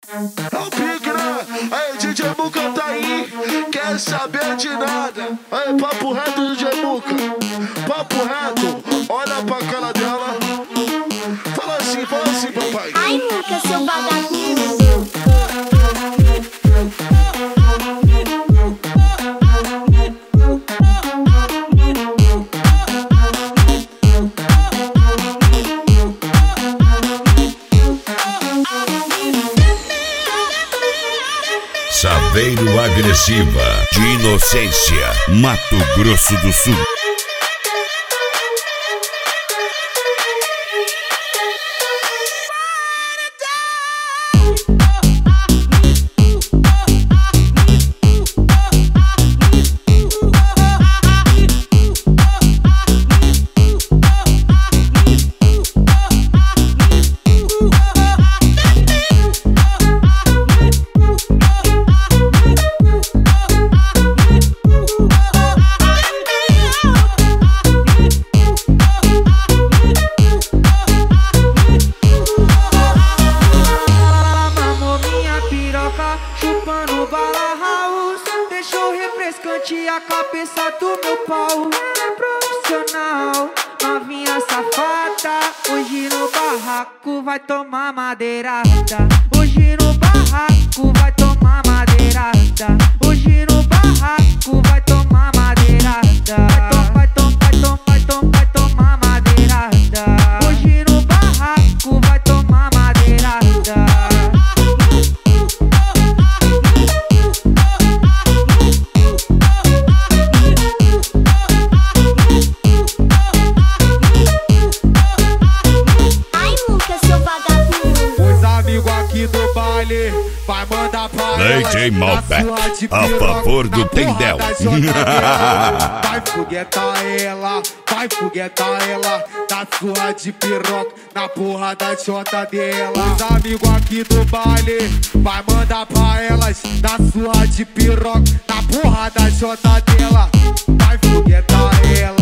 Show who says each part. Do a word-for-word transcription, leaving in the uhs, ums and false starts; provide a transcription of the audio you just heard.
Speaker 1: É o pique, né? Aí, D J Muca tá aí, quer saber de nada. Aí, papo reto, D J Muca. Papo reto, olha pra cara dela. Fala assim, fala assim, papai.
Speaker 2: Ai, Muca, seu vagabundo.
Speaker 3: Saveiro Agressiva, de Inocência, Mato Grosso do Sul.
Speaker 4: Chupando bala house, deixou refrescante a cabeça do meu pau. É profissional, novinha safada. Hoje no barraco vai tomar madeirada. Hoje no barraco vai tomar madeirada. Hoje no barraco vai tomar madeirada. Vai tom, vai tom, vai tom, vai tom, vai tomar madeirada. Hoje no barraco vai tomar madeirada. Aqui do baile vai mandar pra
Speaker 3: D J Malbec, a favor do Tendel.
Speaker 4: Vai foguetar ela, vai foguetar ela, da surra de piroca na porra da chota dela. Os amigos aqui do baile vai mandar pra elas, da surra de piroca na porra da chota dela. Vai foguetar ela.